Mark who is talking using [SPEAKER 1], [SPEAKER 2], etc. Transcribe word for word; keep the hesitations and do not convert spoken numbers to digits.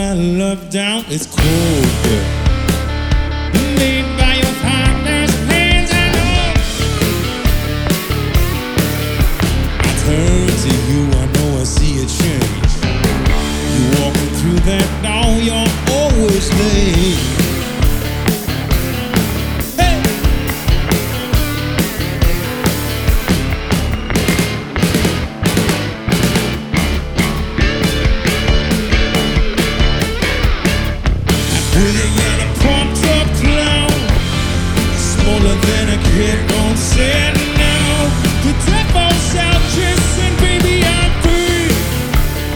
[SPEAKER 1] my love down, it's cold, girl. Made by your father's hands, I know. I turn to you, I know I see a change. You walking through that